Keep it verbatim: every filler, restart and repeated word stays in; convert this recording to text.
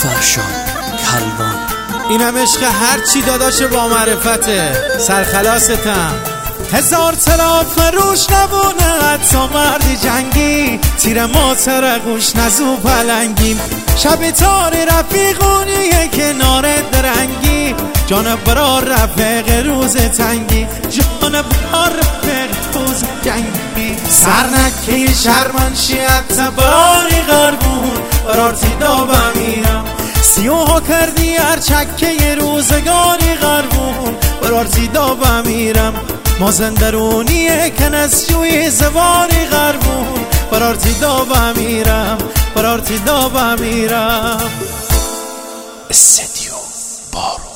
فرشاد کلوان. اینم عشق هرچی داداش با معرفته، سرخلاستم. هزار تلاف روش نبونه حتی مردی جنگی، تیر ما ترقوش نزو پلنگیم. شب تار رفیقونیه کنار درنگی، جان برا رفیق روز تنگی، جان برا رفیق روز جنگی. سرنکه شرمنشی حتی براری غربون، برارتی دابا میرم سیوها کردی هر چکه روزگاری غربون، برارتی دابا میرم. مازندرونیه کنسجوی زواری غربون، برارتی دابا میرم، برارتی دابا میرم. استدیو بارو